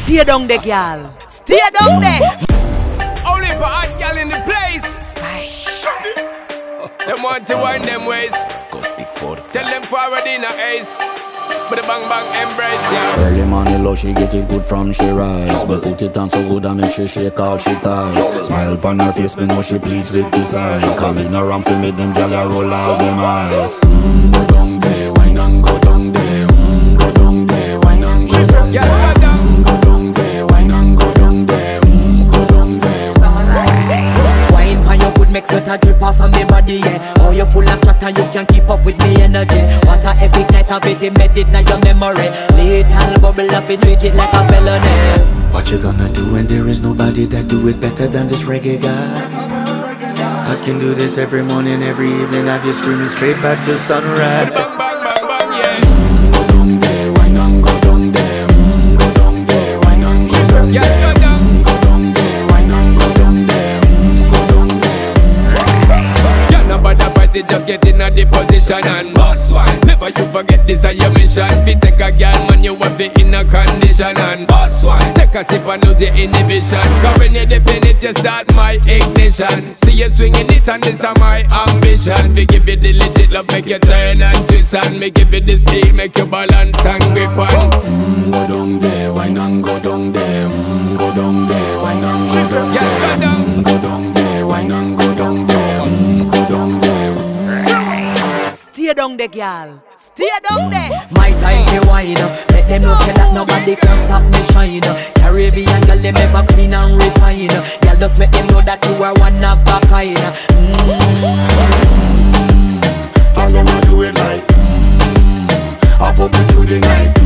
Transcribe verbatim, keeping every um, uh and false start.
Stay down there, girl. Stay down there. Only for hot girl in the place. Them want to wind them ways. Tell them forward in a ace. But the bang bang embrace, yeah. Early money low, she get it good from she rise. But put it on so good and make she shake all she ties. Smile upon her face, me know she pleased with this eyes. Coming around to make them gyal roll out them eyes. Mm, go down there, wine and go down there. Mm, go down there, wine and go down there. Mm, go down there, wine and go down there. Mm, go down there. Wine pan your good, make sweat a drip off of me body, yeah. Oh, you full of chat and you can keep up with me energy. What a epic night of it, embedded in your memory. Little bubble up, it treat it like a felony. What you gonna do when there is nobody that do it better than this reggae guy? I can do this every morning, every evening. Have you screaming straight back to sunrise. Bang bang bang bang, yeah. Mm, go down there, wine and go down there. Mm, go down there, wine and go down there. Yeah, go down. Mm, go down there, wine and go down there. Mm, go down there. Yeah, nobody fight it, just get in a the position and boss one. Never you forget this is your mission. Fi take a girl, man, you have it in a condition and boss one. Take a sip and lose your inhibition. Cause when you dip in it, you start my ignition. See you swinging it and this is my ambition. We give you the legit love, make you turn and twist. And me give you the steel, make you balance and grip on. Mm, go down there, wine and go down there. Mm, go down there, wine and go down there. Yeah, go down. Mm, go down there, wine and go down there. Mm, go down there. Stay down there, girl. Stay down there. My time to wine up. Let them know say that nobody can stop me shine. Caribbean girl, them ever clean and refine. Girl, just make them know that you are one of a kind. Girl, I'ma do it like mm, I pop it through the night.